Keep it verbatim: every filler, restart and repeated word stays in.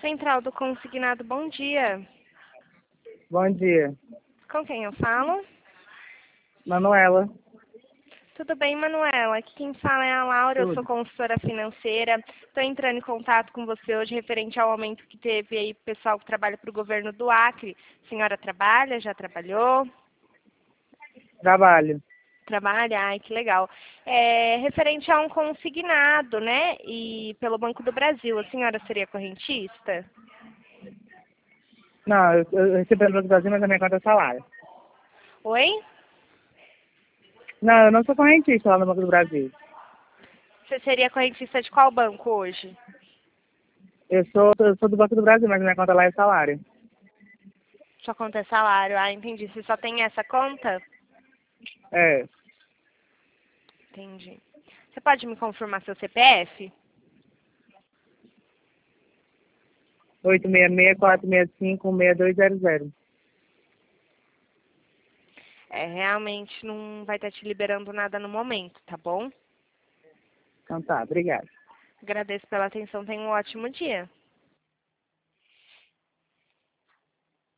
Central do Consignado, bom dia. Bom dia. Com quem eu falo? Manuela. Tudo bem, Manuela? Aqui quem fala é a Laura, eu sou Tudo. consultora financeira. Estou entrando em contato com você hoje referente ao aumento que teve aí pro pessoal que trabalha para o governo do Acre. A senhora trabalha? Já trabalhou? Trabalho. Trabalha? Ai, que legal. É, referente a um consignado, né? E pelo Banco do Brasil, a senhora seria correntista? Não, eu, eu recebo pelo Banco do Brasil, mas a minha conta é salário. Oi? Não, eu não sou correntista lá no Banco do Brasil. Você seria correntista de qual banco hoje? Eu sou, eu sou do Banco do Brasil, mas a minha conta lá é salário. Sua conta é salário. Ah, entendi. Você só tem essa conta? É. Entendi. Você pode me confirmar seu C P F? oito seis seis, quatro seis cinco, um seis dois zero zero. É, realmente não vai estar te liberando nada no momento, tá bom? Então tá, obrigado. Agradeço pela atenção. Tenha um ótimo dia.